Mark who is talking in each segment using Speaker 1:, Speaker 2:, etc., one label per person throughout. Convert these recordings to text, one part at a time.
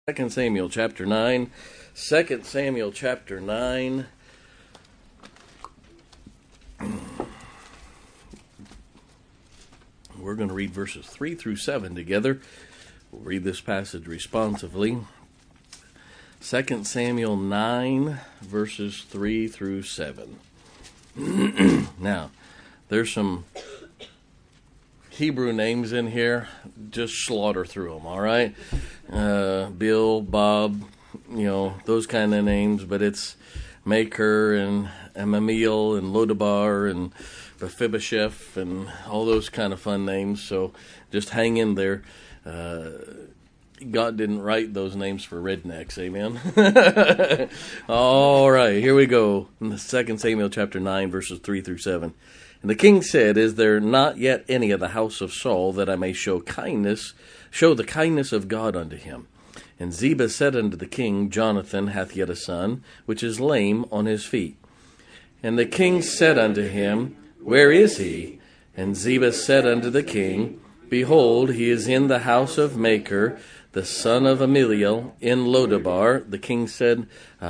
Speaker 1: Second Samuel chapter 9. 2 Samuel chapter 9. We're going to read verses 3 through 7 together. We'll read this passage responsively. 2 Samuel 9, verses 3 through 7. Now, there's some Hebrew names in here. Just slaughter through them, all right? Bill, Bob, those kind of names, but it's Maker and Amamiel and Lodabar and Mephibosheth and all those kind of fun names, so just hang in there. God didn't write those names for rednecks, amen? All right, here we go. In the 2 Samuel chapter 9, verses 3 through 7. And the king said, "Is there not yet any of the house of Saul, that I may show the kindness of God unto him?" And Ziba said unto the king, "Jonathan hath yet a son, which is lame on his feet." And the king said unto him, "Where is he?" And Ziba said unto the king, "Behold, he is in the house of Maker, the son of Ammiel, in Lodabar." The king said,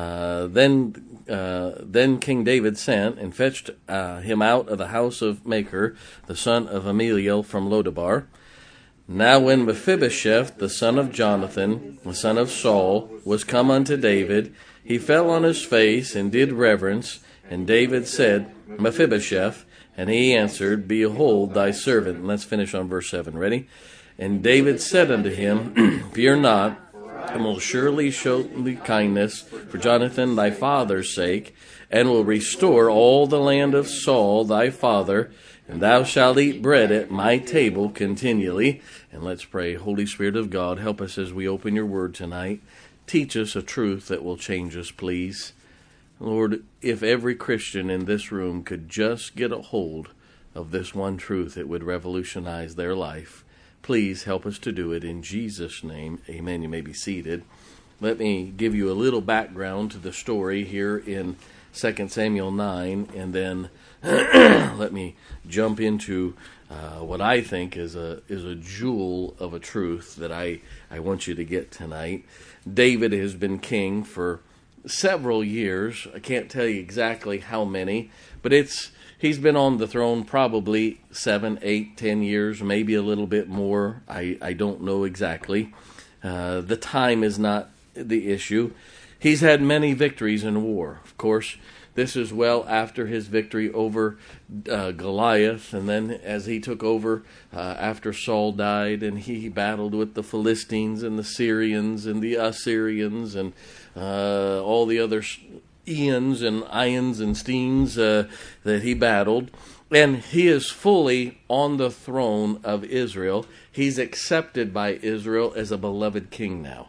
Speaker 1: Then King David sent and fetched him out of the house of Maker, the son of Ammiel, from Lodabar. Now when Mephibosheth, the son of Jonathan, the son of Saul, was come unto David, he fell on his face and did reverence. And David said, "Mephibosheth," and he answered, "Behold thy servant." And let's finish on verse 7. Ready? And David said unto him, "Fear not, I will surely show thee kindness for Jonathan thy father's sake, and will restore all the land of Saul thy father, and thou shalt eat bread at my table continually." And let's pray. Holy Spirit of God, help us as we open your word tonight. Teach us a truth that will change us, please. Lord, if every Christian in this room could just get a hold of this one truth, it would revolutionize their life. Please help us to do it in Jesus' name. Amen. You may be seated. Let me give you a little background to the story here in 2 Samuel 9, and then let me jump into what I think is a jewel of a truth that I want you to get tonight. David has been king for several years. I can't tell you exactly how many, but he's been on the throne probably 7, 8, 10 years, maybe a little bit more. I don't know exactly. The time is not the issue. He's had many victories in war. Of course, this is well after his victory over Goliath, and then as he took over after Saul died, and he battled with the Philistines and the Syrians and the Assyrians and all the other Ians and Steens that he battled. And he is fully on the throne of Israel. He's accepted by Israel as a beloved king now.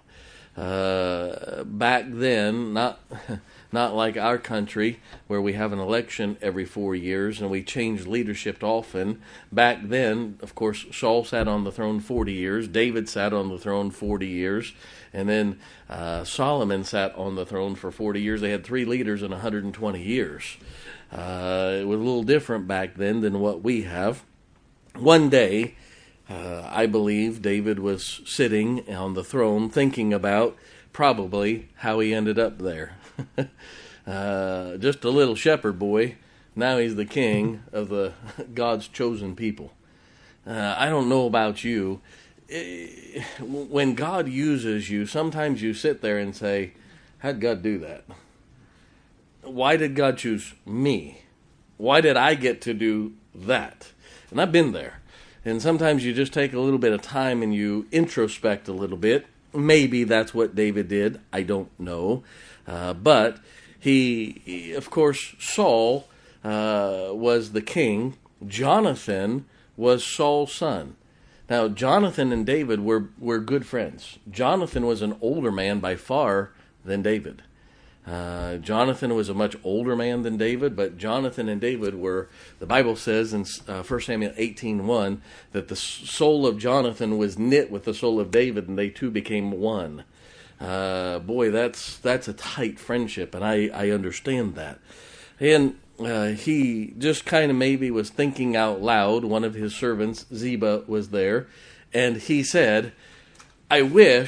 Speaker 1: Back then, not like our country where we have an election every 4 years and we change leadership often. Back then, of course, Saul sat on the throne 40 years. David sat on the throne 40 years. And then Solomon sat on the throne for 40 years. They had 3 leaders in 120 years. It was a little different back then than what we have. One day, I believe David was sitting on the throne thinking about probably how he ended up there. Just a little shepherd boy. Now he's the king of the God's chosen people. I don't know about you. When God uses you, sometimes you sit there and say, "How'd God do that? Why did God choose me? Why did I get to do that?" And I've been there. And sometimes you just take a little bit of time and you introspect a little bit. Maybe that's what David did. I don't know. But of course, Saul was the king. Jonathan was Saul's son. Now, Jonathan and David were good friends. Jonathan was an older man by far than David. Jonathan was a much older man than David, but Jonathan and David were, the Bible says in 1 Samuel 18:1, that the soul of Jonathan was knit with the soul of David, and they two became one. Boy, that's a tight friendship, and I understand that. And he just kind of maybe was thinking out loud. One of his servants, Ziba, was there, and he said, "I wish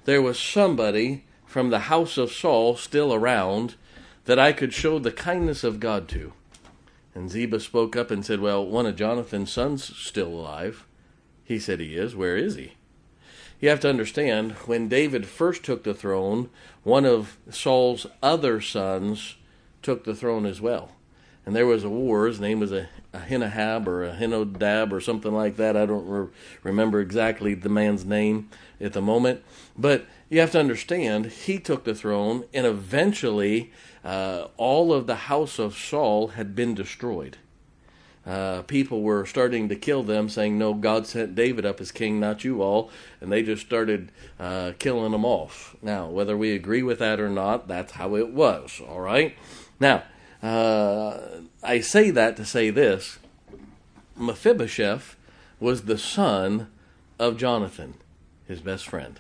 Speaker 1: there was somebody from the house of Saul still around that I could show the kindness of God to. And Ziba spoke up and said, well, one of Jonathan's sons still alive. He said he is. Where is he? You have to understand, when David first took the throne, one of Saul's other sons took the throne as well. And there was a war. His name was Ahinahab or Ahinodab or something like that. I don't remember exactly the man's name at the moment. But you have to understand, he took the throne, and eventually all of the house of Saul had been destroyed. People were starting to kill them, saying, no, God sent David up as king, not you all. And they just started killing them off. Now, whether we agree with that or not, that's how it was, all right? Now, I say that to say this. Mephibosheth was the son of Jonathan, his best friend.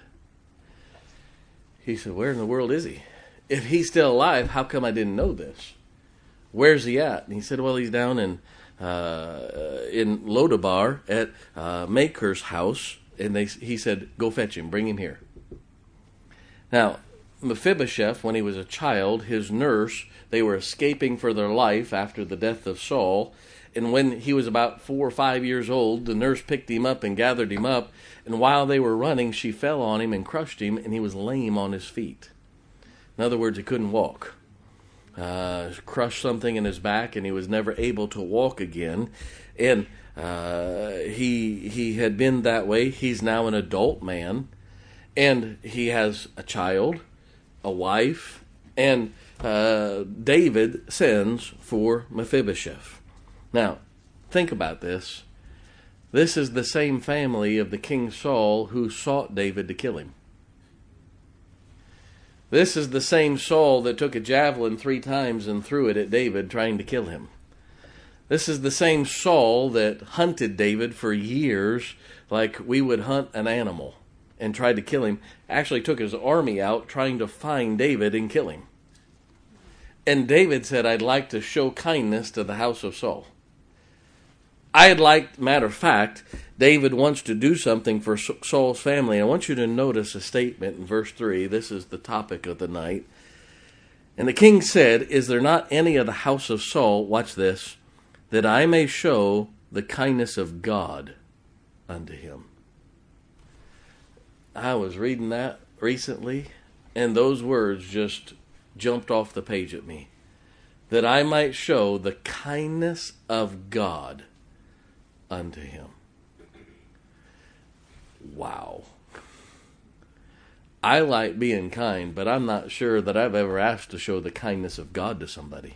Speaker 1: He said, where in the world is he? If he's still alive, how come I didn't know this? Where's he at? And he said, well, he's down in Lodabar at Maker's house. And he said, go fetch him, bring him here. Now, Mephibosheth, when he was a child, his nurse, they were escaping for their life after the death of Saul. And when he was about 4 or 5 years old, the nurse picked him up and gathered him up. And while they were running, she fell on him and crushed him, and he was lame on his feet. In other words, he couldn't walk. Crushed something in his back, and he was never able to walk again. And he had been that way. He's now an adult man, and he has a child, a wife, and David sends for Mephibosheth. Now, think about this. This is the same family of the King Saul who sought David to kill him. This is the same Saul that took a javelin 3 times and threw it at David, trying to kill him. This is the same Saul that hunted David for years like we would hunt an animal and tried to kill him. Actually took his army out trying to find David and kill him. And David said, I'd like to show kindness to the house of Saul. Matter of fact, David wants to do something for Saul's family. I want you to notice a statement in verse 3. This is the topic of the night. And the king said, is there not any of the house of Saul, watch this, that I may show the kindness of God unto him? I was reading that recently, and those words just jumped off the page at me. That I might show the kindness of God unto him. Wow. I like being kind, but I'm not sure that I've ever asked to show the kindness of God to somebody.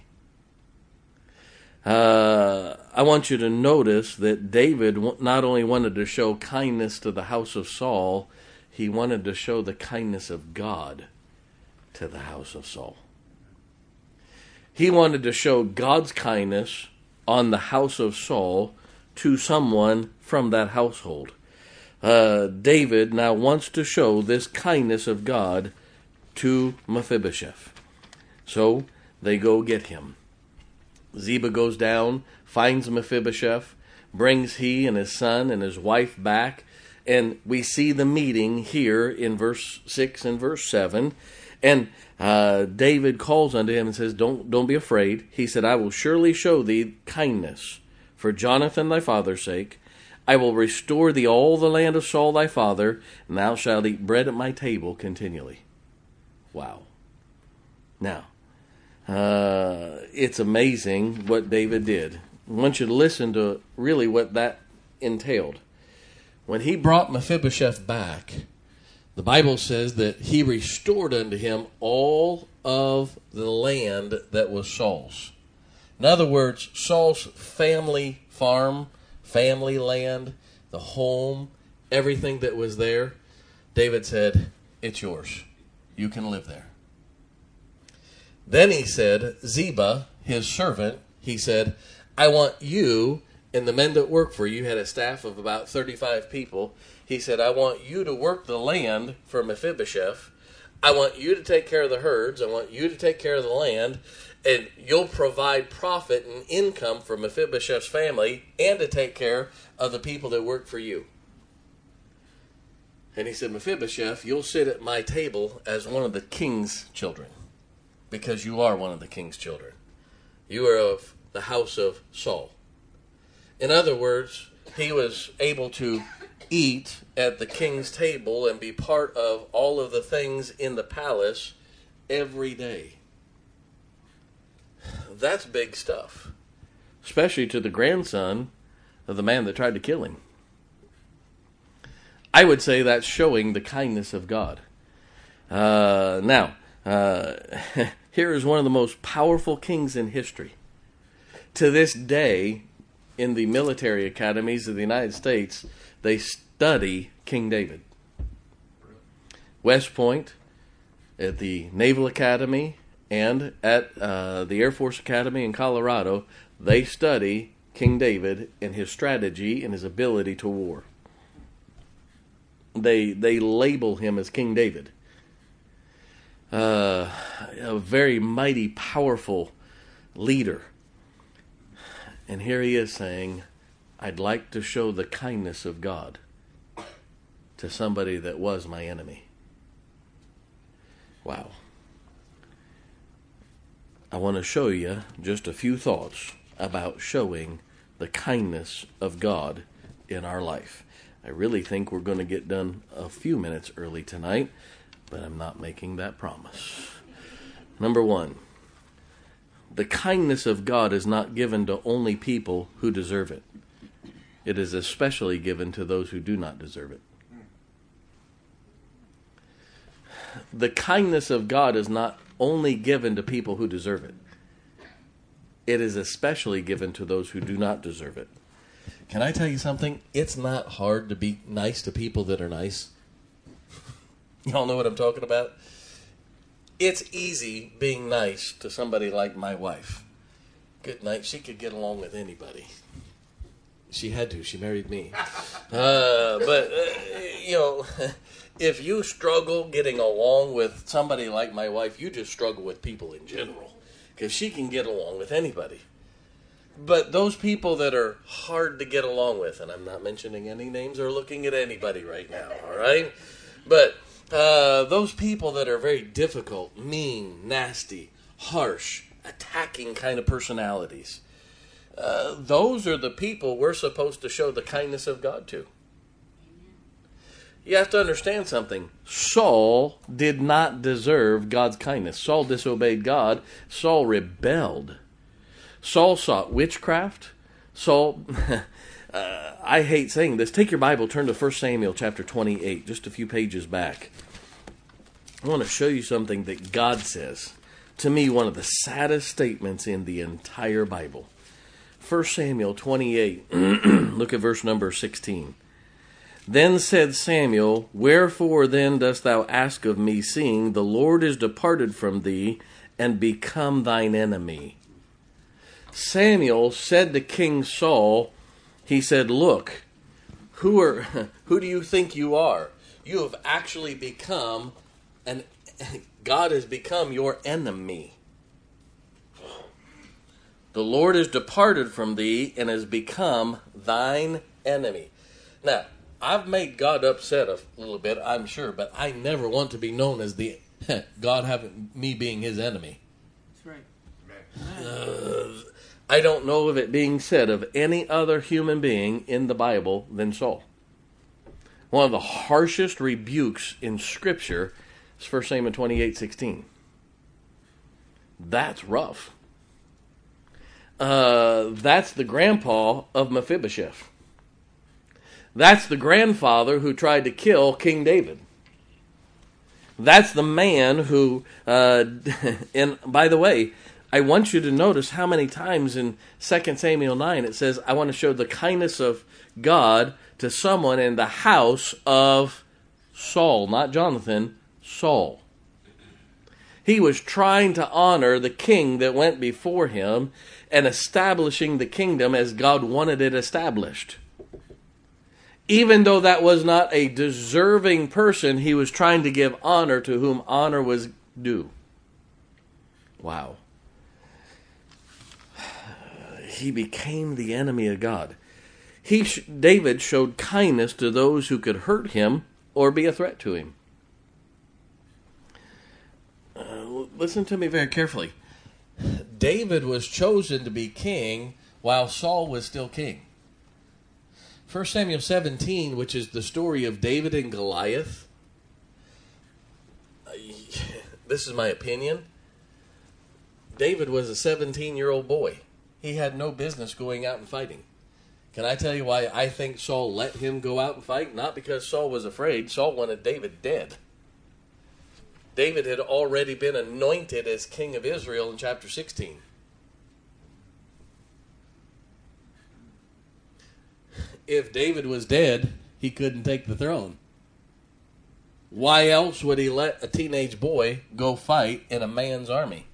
Speaker 1: I want you to notice that David not only wanted to show kindness to the house of Saul, he wanted to show the kindness of God to the house of Saul. He wanted to show God's kindness on the house of Saul to someone from that household. David now wants to show this kindness of God to Mephibosheth. So they go get him. Ziba goes down, finds Mephibosheth, brings he and his son and his wife back, and we see the meeting here in verse 6 and verse 7. And David calls unto him and says, Don't be afraid. He said, I will surely show thee kindness for Jonathan thy father's sake. I will restore thee all the land of Saul thy father, and thou shalt eat bread at my table continually. Wow. Now, it's amazing what David did. I want you to listen to really what that entailed. When he brought Mephibosheth back, the Bible says that he restored unto him all of the land that was Saul's. In other words, Saul's family farm, family land, the home, everything that was there, David said, it's yours. You can live there. Then he said, Ziba, his servant, he said, I want you and the men that work for you, had a staff of about 35 people. He said, I want you to work the land for Mephibosheth. I want you to take care of the herds. I want you to take care of the land. And you'll provide profit and income for Mephibosheth's family and to take care of the people that work for you. And he said, Mephibosheth, you'll sit at my table as one of the king's children, because you are one of the king's children. You are of the house of Saul. In other words, he was able to eat at the king's table and be part of all of the things in the palace every day. That's big stuff, especially to the grandson of the man that tried to kill him. I would say that's showing the kindness of God. Now, here is one of the most powerful kings in history. To this day, in the military academies of the United States, they study King David. West Point, at the Naval Academy, and at the Air Force Academy in Colorado, they study King David and his strategy and his ability to war. They label him as King David. A very mighty, powerful leader. And here he is saying, I'd like to show the kindness of God to somebody that was my enemy. Wow. I want to show you just a few thoughts about showing the kindness of God in our life. I really think we're going to get done a few minutes early tonight, but I'm not making that promise. Number one, the kindness of God is not given to only people who deserve it. It is especially given to those who do not deserve it. The kindness of God is not only given to people who deserve it. It is especially given to those who do not deserve it. Can I tell you something? It's not hard to be nice to people that are nice. Y'all know what I'm talking about? It's easy being nice to somebody like my wife. Good night. She could get along with anybody. She had to. She married me. If you struggle getting along with somebody like my wife, you just struggle with people in general. Because she can get along with anybody. But those people that are hard to get along with, and I'm not mentioning any names or looking at anybody right now, all right? But those people that are very difficult, mean, nasty, harsh, attacking kind of personalities, those are the people we're supposed to show the kindness of God to. You have to understand something. Saul did not deserve God's kindness. Saul disobeyed God. Saul rebelled. Saul sought witchcraft. Saul, I hate saying this. Take your Bible, turn to 1 Samuel chapter 28, just a few pages back. I want to show you something that God says. To me, one of the saddest statements in the entire Bible. 1 Samuel 28, look at verse number 16. Then said Samuel, Wherefore then dost thou ask of me, seeing the Lord is departed from thee, and become thine enemy? Samuel said to King Saul, he said, Look, who do you think you are? You have actually become, God has become your enemy. The Lord is departed from thee and has become thine enemy. Now, I've made God upset a little bit, I'm sure, but I never want to be known as the God having me being his enemy.
Speaker 2: That's right.
Speaker 1: I don't know of it being said of any other human being in the Bible than Saul. One of the harshest rebukes in Scripture is 1 Samuel 28:16. That's rough. That's the grandpa of Mephibosheth. That's the grandfather who tried to kill King David. That's the man who, and by the way, I want you to notice how many times in 2 Samuel 9 it says, I want to show the kindness of God to someone in the house of Saul, not Jonathan, Saul. He was trying to honor the king that went before him and establishing the kingdom as God wanted it established. Even though that was not a deserving person, he was trying to give honor to whom honor was due. Wow. He became the enemy of God. David showed kindness to those who could hurt him, or be a threat to him. Listen to me very carefully. David was chosen to be king while Saul was still king. 1 Samuel 17, which is the story of David and Goliath. This is my opinion. David was a 17-year-old boy. He had no business going out and fighting. Can I tell you why I think Saul let him go out and fight? Not because Saul was afraid. Saul wanted David dead. David had already been anointed as king of Israel in chapter 16. If David was dead, he couldn't take the throne. Why else would he let a teenage boy go fight in a man's army?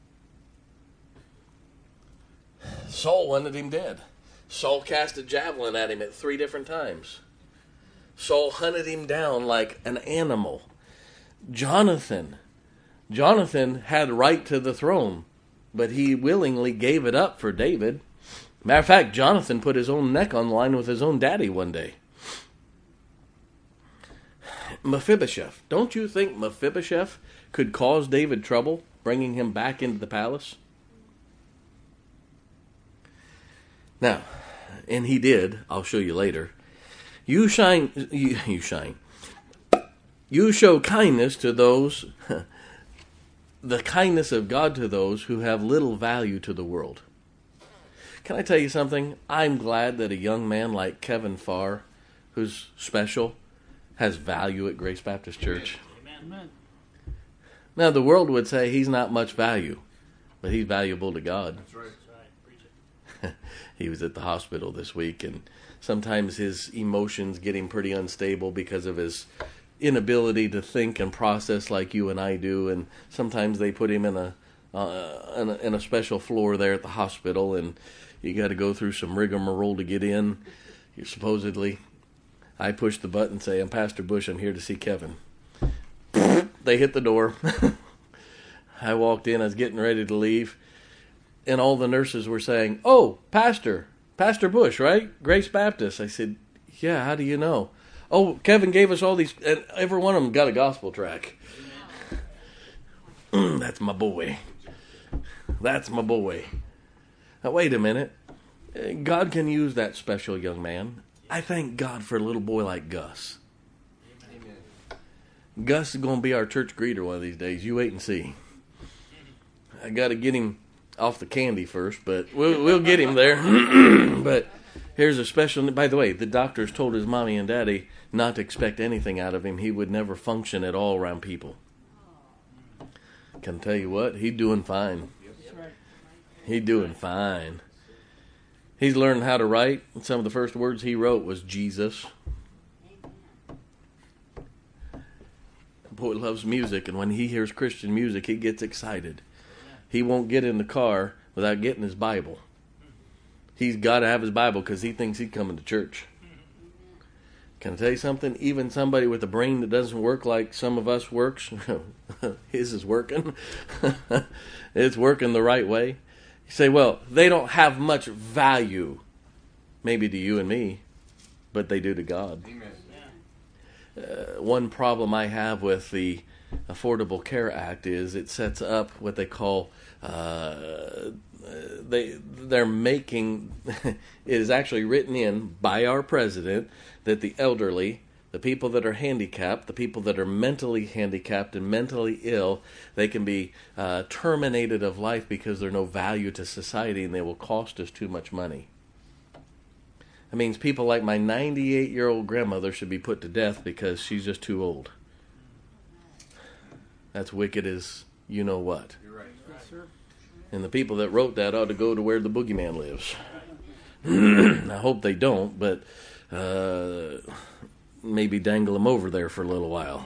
Speaker 1: Saul wanted him dead. Saul cast a javelin at him at 3 different times. Saul hunted him down like an animal. Jonathan had right to the throne, but he willingly gave it up for David. Matter of fact, Jonathan put his own neck on the line with his own daddy one day. Mephibosheth. Don't you think Mephibosheth could cause David trouble, bringing him back into the palace? Now, and he did. I'll show you later. You show kindness to those, the kindness of God to those who have little value to the world. Can I tell you something? I'm glad that a young man like Kevin Farr, who's special, has value at Grace Baptist Church.
Speaker 2: Amen.
Speaker 1: Now, the world would say he's not much value, but he's valuable to God.
Speaker 2: That's right. Preach it.
Speaker 1: He was at the hospital this week, and sometimes his emotions get him pretty unstable because of his inability to think and process like you and I do. And sometimes they put him in a special floor there at the hospital, and you got to go through some rigmarole to get in. You're supposedly, I push the button and say, "I'm Pastor Bush. I'm here to see Kevin." They hit the door. I walked in. I was getting ready to leave, and all the nurses were saying, "Oh, Pastor Bush, right? Grace Baptist." I said, "Yeah, how do you know?" "Oh, Kevin gave us all these," and every one of them got a gospel track. That's my boy. That's my boy. Now, wait a minute. God can use that special young man. I thank God for a little boy like Gus. Amen. Gus is going to be our church greeter one of these days. You wait and see. I got to get him off the candy first, but we'll get him there. But here's a special. By the way, the doctors told his mommy and daddy not to expect anything out of him. He would never function at all around people. Can I tell you what? He's doing fine. He's doing fine. He's learned how to write. Some of the first words he wrote was Jesus. The boy loves music, and when he hears Christian music, he gets excited. He won't get in the car without getting his Bible. He's got to have his Bible because he thinks he's coming to church. Can I tell you something? Even somebody with a brain that doesn't work like some of us works, his is working. It's working the right way. You say, well, they don't have much value, maybe to you and me, but they do to God. One problem I have with the Affordable Care Act is it sets up what they call they're making it is actually written in by our president that the elderly, the people that are handicapped, the people that are mentally handicapped and mentally ill, they can be terminated of life because they're no value to society and they will cost us too much money. That means people like my 98-year-old grandmother should be put to death because she's just too old. That's wicked as you know what.
Speaker 2: You're right. Yes, sir.
Speaker 1: And the people that wrote that ought to go to where the boogeyman lives. I hope they don't, but maybe dangle him over there for a little while.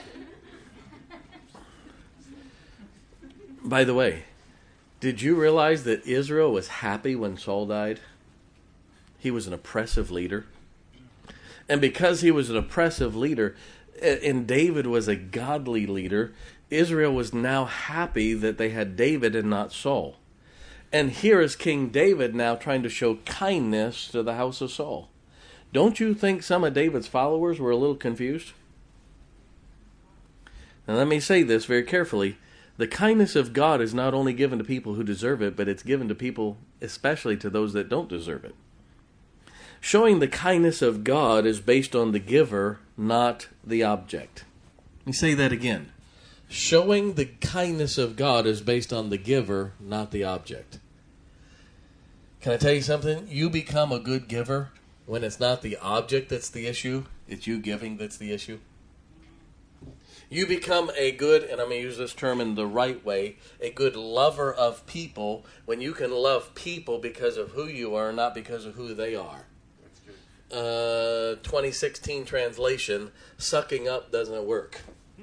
Speaker 1: By the way, did you realize that Israel was happy when Saul died? He was an oppressive leader. And because he was an oppressive leader, and David was a godly leader, Israel was now happy that they had David and not Saul. And here is King David now trying to show kindness to the house of Saul. Don't you think some of David's followers were a little confused? And let me say this very carefully. The kindness of God is not only given to people who deserve it, but it's given to people, especially to those that don't deserve it. Showing the kindness of God is based on the giver, not the object. Let me say that again. Showing the kindness of God is based on the giver, not the object. Can I tell you something? You become a good giver when it's not the object that's the issue, it's you giving that's the issue. You become a good, and I'm going to use this term in the right way, a good lover of people when you can love people because of who you are, not because of who they are. 2016 translation, sucking up doesn't work.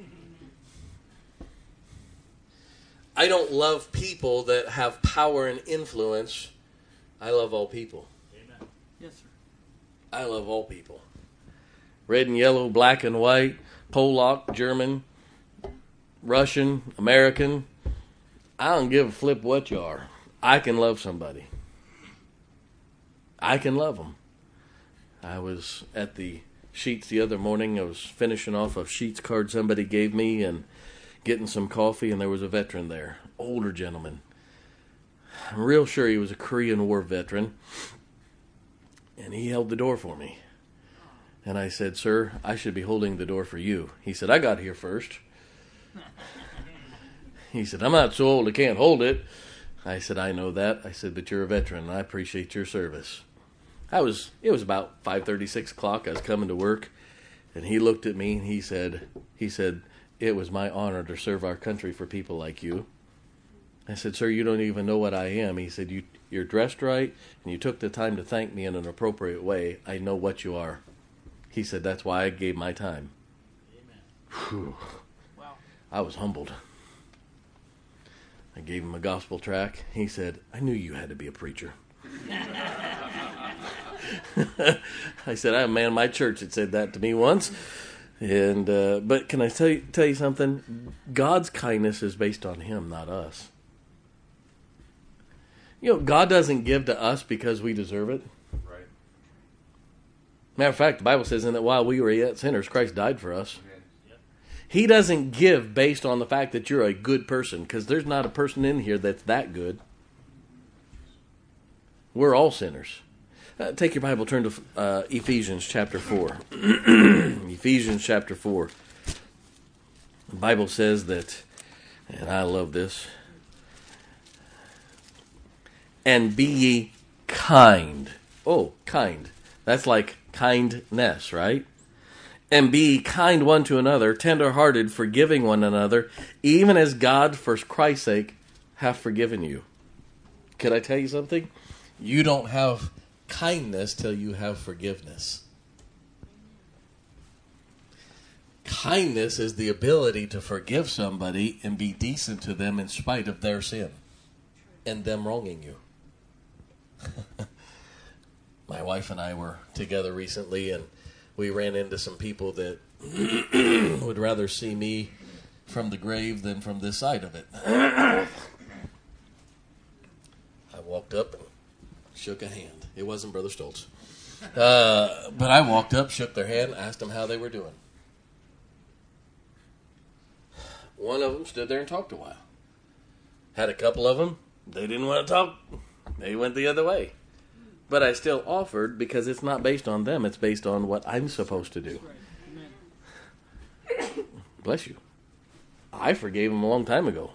Speaker 1: I don't love people that have power and influence. I love all people.
Speaker 2: Amen. Yes, sir.
Speaker 1: I love all people. Red and yellow, black and white, Polak, German, Russian, American. I don't give a flip what you are. I can love somebody. I can love them. I was at the Sheetz the other morning. I was finishing off a Sheetz card somebody gave me and getting some coffee, and there was a veteran there, older gentleman. I'm real sure he was a Korean War veteran, and he held the door for me. And I said, "Sir, I should be holding the door for you." He said, "I got here first." He said, "I'm not so old I can't hold it." I said, "I know that." I said, "But you're a veteran, and I appreciate your service." It was about 5:30, 6 o'clock. I was coming to work, and he looked at me, and he said, "It was my honor to serve our country for people like you." I said, "Sir, you don't even know what I am." He said, You're dressed right, and you took the time to thank me in an appropriate way. I know what you are." He said, "That's why I gave my time."
Speaker 2: Amen.
Speaker 1: Whew.
Speaker 2: Wow.
Speaker 1: I was humbled. I gave him a gospel tract. He said, "I knew you had to be a preacher." I said, "I have a man in my church that said that to me once." And but can I tell you something? God's kindness is based on Him, not us. You know, God doesn't give to us because we deserve it.
Speaker 3: Right.
Speaker 1: Matter of fact, the Bible says, "In that while we were yet sinners, Christ died for us."
Speaker 2: Yep.
Speaker 1: He doesn't give based on the fact that you're a good person, because there's not a person in here that's that good. We're all sinners. Take your Bible, turn to Ephesians chapter 4. Ephesians chapter 4. The Bible says that, and I love this, "And be ye kind." Oh, kind. That's like kindness, right? "And be ye kind one to another, tender-hearted, forgiving one another, even as God, for Christ's sake, hath forgiven you." Can I tell you something? You don't have kindness till you have forgiveness. Kindness is the ability to forgive somebody and be decent to them in spite of their sin and them wronging you. My wife and I were together recently, and we ran into some people that would rather see me from the grave than from this side of it. I walked up and shook a hand. It wasn't Brother Stoltz. But I walked up, shook their hand, asked them how they were doing. One of them stood there and talked a while. Had a couple of them, they didn't want to talk. They went the other way. But I still offered because it's not based on them. It's based on what I'm supposed to do.
Speaker 2: Right. Amen.
Speaker 1: Bless you. I forgave them a long time ago.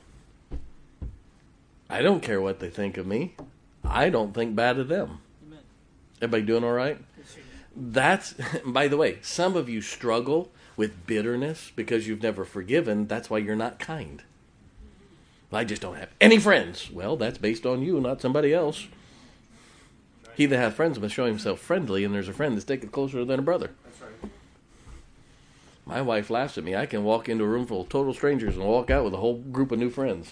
Speaker 1: I don't care what they think of me. I don't think bad of them.
Speaker 2: Amen.
Speaker 1: Everybody doing all right?
Speaker 2: Yes, sir.
Speaker 1: That's, by the way, some of you struggle with bitterness because you've never forgiven. That's why you're not kind. I just don't have any friends. Well, that's based on you, not somebody else. He that hath friends must show himself friendly, and there's a friend that's taken closer than a brother.
Speaker 3: That's right.
Speaker 1: My wife laughs at me. I can walk into a room full of total strangers and walk out with a whole group of new friends.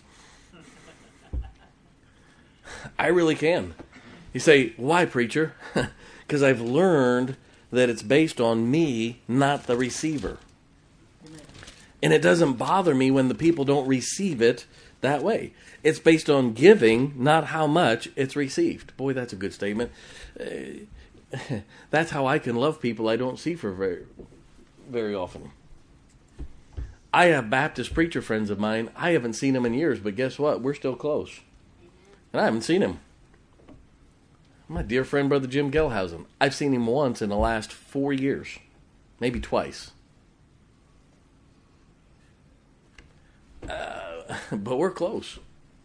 Speaker 1: I really can. You say, "Why, preacher?" Because I've learned that it's based on me, not the receiver.
Speaker 2: Amen.
Speaker 1: And it doesn't bother me when the people don't receive it that way. It's based on giving, not how much it's received. Boy, that's a good statement. That's how I can love people I don't see for very, very often. I have Baptist preacher friends of mine. I haven't seen them in years, but guess what? We're still close. And I haven't seen him. My dear friend, Brother Jim Gelhausen. I've seen him once in the last 4 years. Maybe twice. But we're close.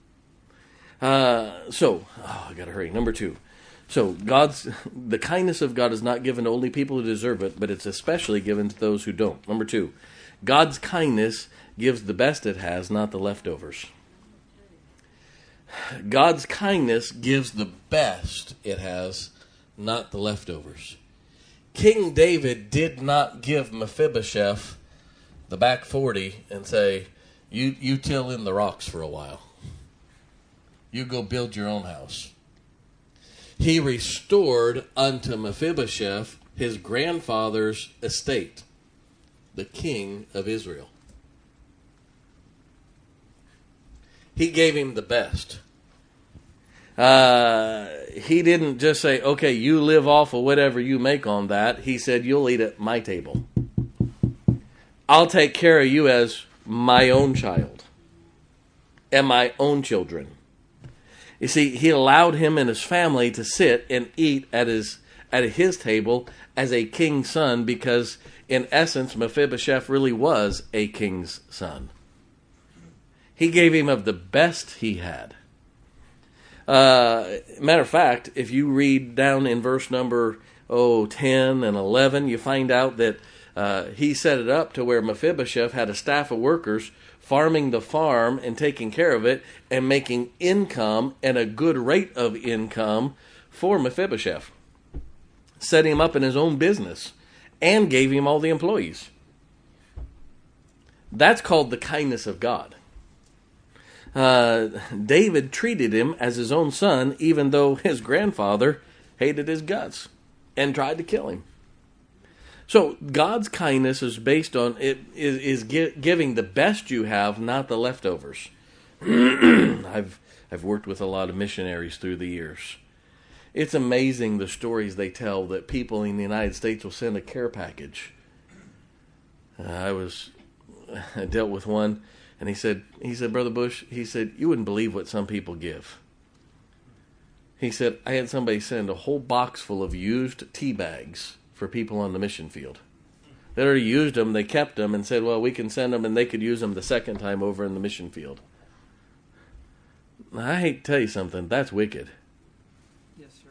Speaker 1: I got to hurry. Number 2. So, the kindness of God is not given to only people who deserve it, but it's especially given to those who don't. Number 2. God's kindness gives the best it has, not the leftovers. God's kindness gives the best it has, not the leftovers. King David did not give Mephibosheth the back 40 and say, you till in the rocks for a while. You go build your own house. He restored unto Mephibosheth his grandfather's estate, the king of Israel. He gave him the best. He didn't just say, okay, you live off of whatever you make on that. He said, you'll eat at my table. I'll take care of you as my own child and my own children. You see, he allowed him and his family to sit and eat at his table as a king's son, because in essence, Mephibosheth really was a king's son. He gave him of the best he had. Matter of fact, if you read down in verse number 10 and 11, you find out that he set it up to where Mephibosheth had a staff of workers farming the farm and taking care of it and making income and a good rate of income for Mephibosheth. Set him up in his own business and gave him all the employees. That's called the kindness of God. David treated him as his own son, even though his grandfather hated his guts and tried to kill him. So God's kindness is based on giving the best you have, not the leftovers. I've worked with a lot of missionaries through the years. It's amazing the stories they tell that people in the United States will send a care package. I dealt with one, and he said, Brother Bush, he said, you wouldn't believe what some people give. He said, I had somebody send a whole box full of used tea bags for people on the mission field. They already used them, they kept them, and said, well, we can send them, and they could use them the second time over in the mission field. Now, I hate to tell you something, that's wicked.
Speaker 2: Yes, sir.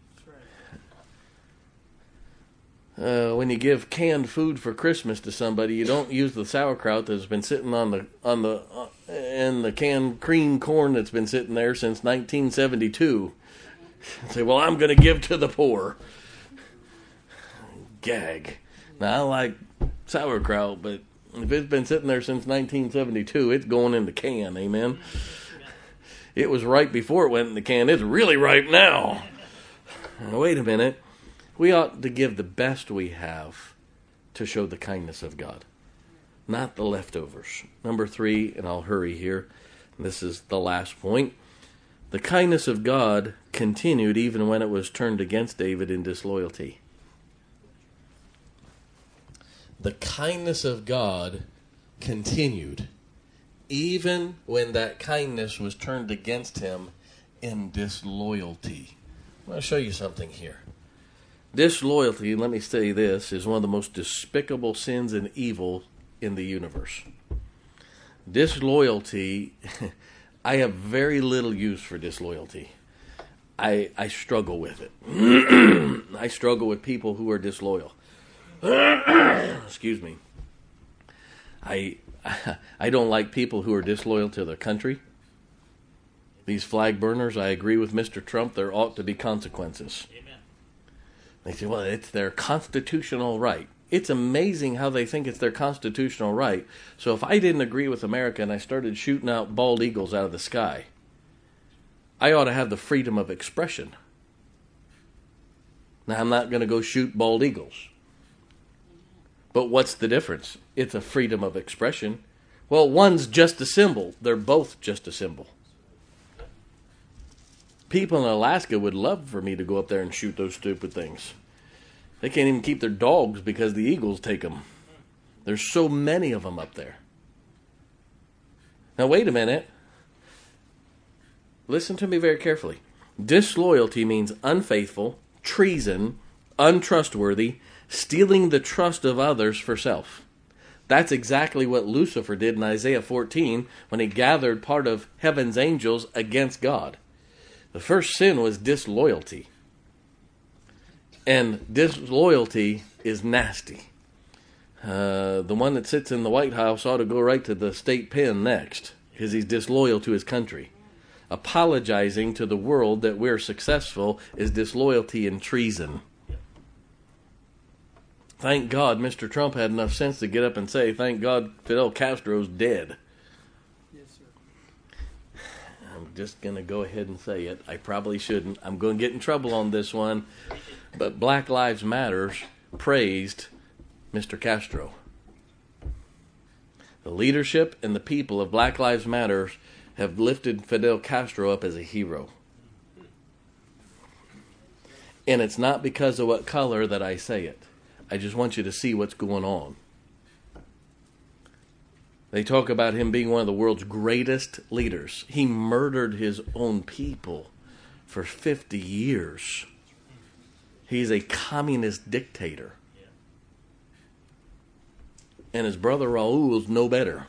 Speaker 2: That's right.
Speaker 1: When you give canned food for Christmas to somebody, you don't use the sauerkraut that's been sitting and the canned cream corn that's been sitting there since 1972. Say, well, I'm going to give to the poor. Gag. Now, I like sauerkraut, but if it's been sitting there since 1972, it's going in the can, amen? It was right before it went in the can. It's really ripe now. Now, wait a minute. We ought to give the best we have to show the kindness of God, not the leftovers. Number 3, and I'll hurry here. This is the last point. The kindness of God continued even when it was turned against David in disloyalty. The kindness of God continued even when that kindness was turned against him in disloyalty. I'm going to show you something here. Disloyalty, let me say this, is one of the most despicable sins and evil in the universe. Disloyalty, I have very little use for disloyalty. I struggle with it. I struggle with people who are disloyal. Excuse me. I don't like people who are disloyal to their country. These flag burners, I agree with Mr. Trump, there ought to be consequences.
Speaker 2: Amen.
Speaker 1: They say, well, it's their constitutional right. It's amazing how they think it's their constitutional right. So if I didn't agree with America and I started shooting out bald eagles out of the sky, I ought to have the freedom of expression. Now, I'm not going to go shoot bald eagles. But what's the difference? It's a freedom of expression. Well, one's just a symbol. They're both just a symbol. People in Alaska would love for me to go up there and shoot those stupid things. They can't even keep their dogs because the eagles take them. There's so many of them up there. Now, wait a minute. Listen to me very carefully. Disloyalty means unfaithful, treason, untrustworthy, stealing the trust of others for self. That's exactly what Lucifer did in Isaiah 14 when he gathered part of heaven's angels against God. The first sin was disloyalty. And disloyalty is nasty. The one that sits in the White House ought to go right to the state pen next, because he's disloyal to his country. Apologizing to the world that we're successful is disloyalty and treason. Thank God Mr. Trump had enough sense to get up and say, thank God Fidel Castro's dead.
Speaker 2: Yes, sir.
Speaker 1: I'm just going to go ahead and say it. I probably shouldn't. I'm going to get in trouble on this one. But Black Lives Matter praised Mr. Castro. The leadership and the people of Black Lives Matter have lifted Fidel Castro up as a hero. And it's not because of what color that I say it. I just want you to see what's going on. They talk about him being one of the world's greatest leaders. He murdered his own people for 50 years. He's a communist dictator. And his brother Raul's no better.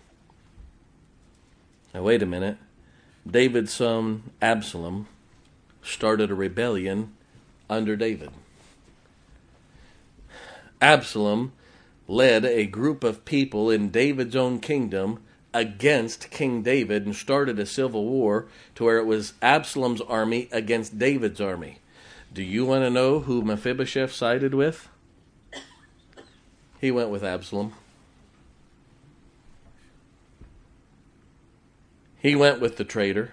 Speaker 1: Now wait a minute. David's son Absalom started a rebellion under David. Absalom led a group of people in David's own kingdom against King David and started a civil war to where it was Absalom's army against David's army. Do you want to know who Mephibosheth sided with? He went with Absalom. He went with the traitor.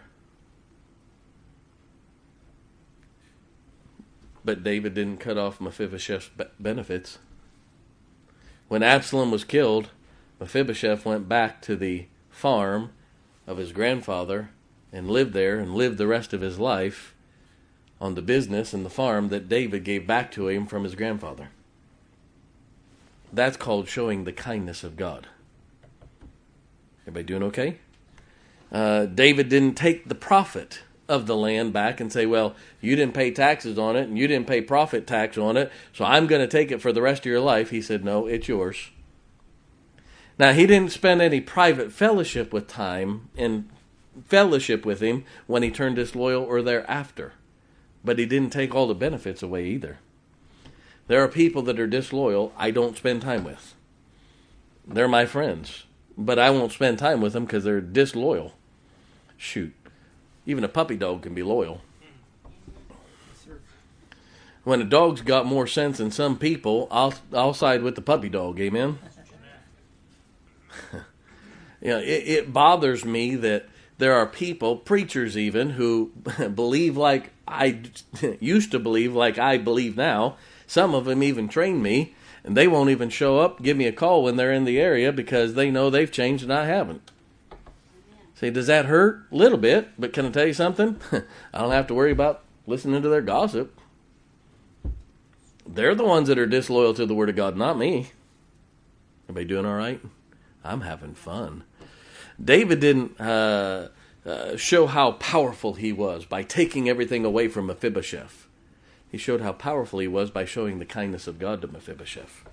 Speaker 1: But David didn't cut off Mephibosheth's benefits. When Absalom was killed, Mephibosheth went back to the farm of his grandfather and lived there and lived the rest of his life on the business and the farm that David gave back to him from his grandfather. That's called showing the kindness of God. Everybody doing okay? David didn't take the profit of the land back and say, well, you didn't pay taxes on it and you didn't pay profit tax on it, so I'm going to take it for the rest of your life. He said, no, it's yours. Now, he didn't spend any private fellowship with him when he turned disloyal or thereafter. But he didn't take all the benefits away either. There are people that are disloyal I don't spend time with. They're my friends, but I won't spend time with them because they're disloyal. Shoot. Even a puppy dog can be loyal. When a dog's got more sense than some people, I'll side with the puppy dog. Amen? It bothers me that there are people, preachers even, who believe like I used to believe, like I believe now. Some of them even train me, and they won't even show up, give me a call when they're in the area because they know they've changed and I haven't. See, does that hurt? A little bit, but can I tell you something? I don't have to worry about listening to their gossip. They're the ones that are disloyal to the Word of God, not me. Everybody doing all right? I'm having fun. David didn't show how powerful he was by taking everything away from Mephibosheth. He showed how powerful he was by showing the kindness of God to Mephibosheth.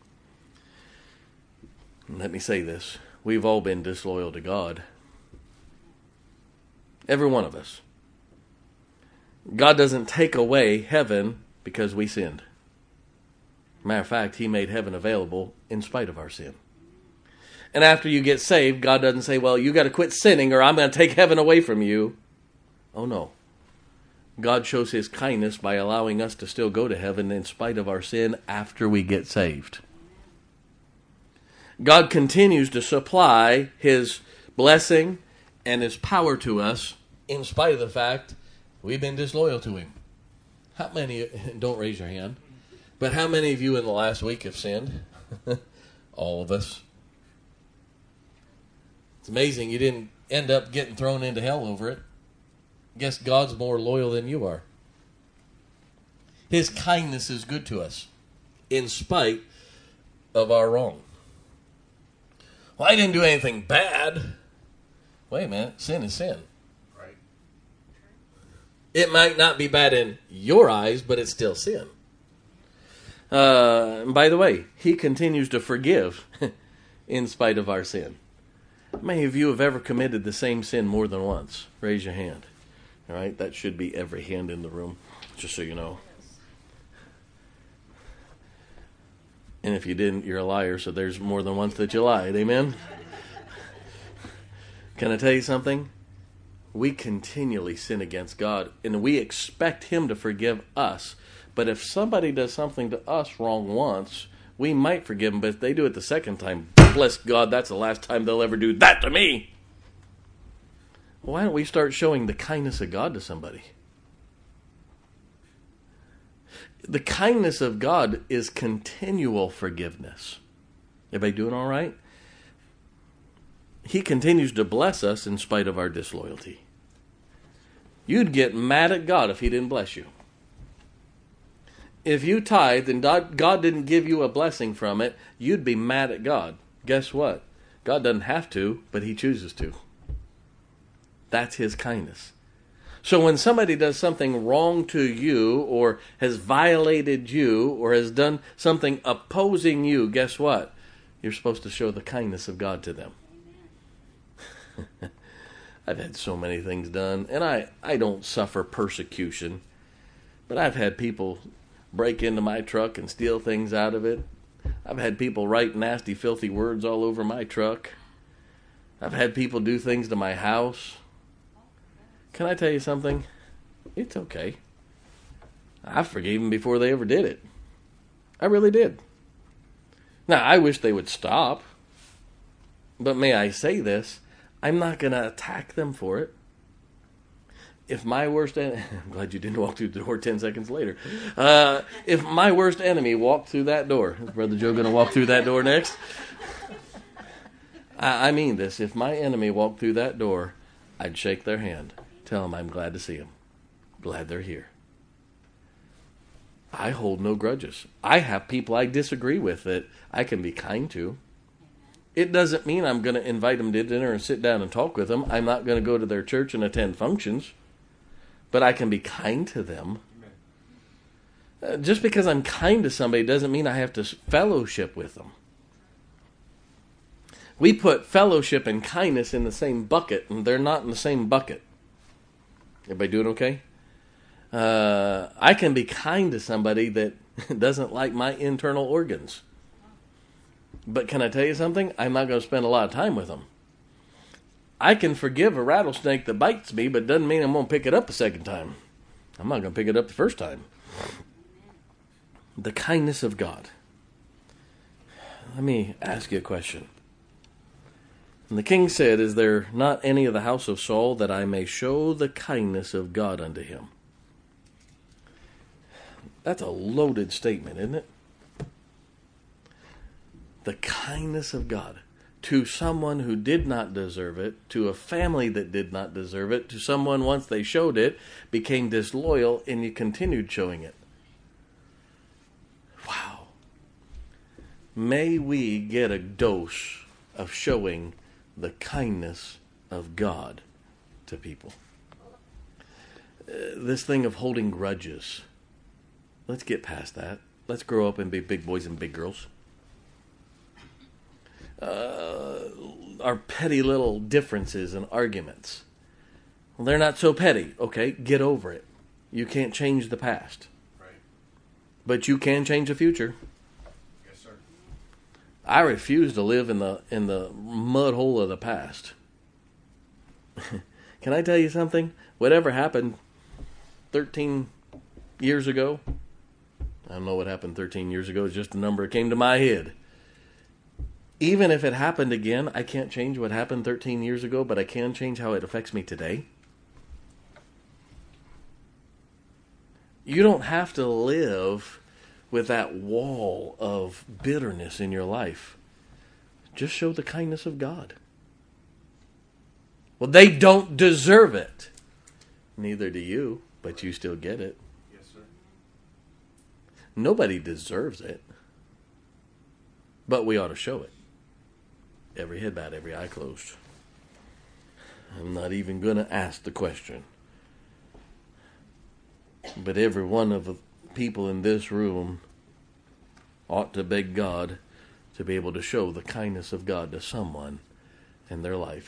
Speaker 1: And let me say this. We've all been disloyal to God. Every one of us. God doesn't take away heaven because we sinned. Matter of fact, He made heaven available in spite of our sin. And after you get saved, God doesn't say, well, you got to quit sinning or I'm going to take heaven away from you. Oh, no. God shows His kindness by allowing us to still go to heaven in spite of our sin after we get saved. God continues to supply His blessing and His power to us in spite of the fact we've been disloyal to Him. How many, don't raise your hand, but how many of you in the last week have sinned? All of us. It's amazing you didn't end up getting thrown into hell over it. Guess God's more loyal than you are. His kindness is good to us in spite of our wrong. Well, I didn't do anything bad. Wait a minute, sin is sin.
Speaker 3: Right.
Speaker 1: It might not be bad in your eyes, but it's still sin. By the way, he continues to forgive in spite of our sin. How many of you have ever committed the same sin more than once? Raise your hand. All right, that should be every hand in the room, just so you know. And if you didn't, you're a liar, so there's more than once that you lied. Amen? Can I tell you something? We continually sin against God, and we expect Him to forgive us. But if somebody does something to us wrong once, we might forgive them, but if they do it the second time, bless God, that's the last time they'll ever do that to me. Why don't we start showing the kindness of God to somebody? The kindness of God is continual forgiveness. Everybody doing all right? He continues to bless us in spite of our disloyalty. You'd get mad at God if He didn't bless you. If you tithed and God didn't give you a blessing from it, you'd be mad at God. Guess what? God doesn't have to, but He chooses to. That's His kindness. So when somebody does something wrong to you, or has violated you, or has done something opposing you, guess what? You're supposed to show the kindness of God to them. I've had so many things done, and I don't suffer persecution, but I've had people break into my truck and steal things out of it. I've had people write nasty, filthy words all over my truck. I've had people do things to my house. Can I tell you something? It's okay. I forgave them before they ever did it. I really did. Now, I wish they would stop. But may I say this? I'm not going to attack them for it. If my worst enemy... I'm glad you didn't walk through the door 10 seconds later. If my worst enemy walked through that door... Is Brother Joe going to walk through that door next? I mean this. If my enemy walked through that door, I'd shake their hand. Tell them I'm glad to see them. Glad they're here. I hold no grudges. I have people I disagree with that I can be kind to. It doesn't mean I'm going to invite them to dinner and sit down and talk with them. I'm not going to go to their church and attend functions. But I can be kind to them. Just because I'm kind to somebody doesn't mean I have to fellowship with them. We put fellowship and kindness in the same bucket, and they're not in the same bucket. Everybody doing okay? I can be kind to somebody that doesn't like my internal organs. But can I tell you something? I'm not going to spend a lot of time with them. I can forgive a rattlesnake that bites me, but doesn't mean I'm going to pick it up a second time. I'm not going to pick it up the first time. The kindness of God. Let me ask you a question. And the king said, "Is there not any of the house of Saul that I may show the kindness of God unto him?" That's a loaded statement, isn't it? The kindness of God to someone who did not deserve it, to a family that did not deserve it, to someone once they showed it, became disloyal, and you continued showing it. Wow. May we get a dose of showing the kindness of God to people. This thing of holding grudges, let's get past that. Let's grow up and be big boys and big girls. Our petty little differences and arguments, well, they're not so petty. Okay, get over it. You can't change the past.
Speaker 3: Right.
Speaker 1: But you can change the future.
Speaker 3: Yes, sir.
Speaker 1: I refuse to live in the mud hole of the past. Can I tell you something? Whatever happened 13 years ago, I don't know what happened 13 years ago. It's just a number that came to my head. Even if it happened again, I can't change what happened 13 years ago, but I can change how it affects me today. You don't have to live with that wall of bitterness in your life. Just show the kindness of God. Well, they don't deserve it. Neither do you, but you still get it.
Speaker 3: Yes, sir.
Speaker 1: Nobody deserves it. But we ought to show it. Every head bowed, every eye closed. I'm not even going to ask the question. But every one of the people in this room ought to beg God to be able to show the kindness of God to someone in their life.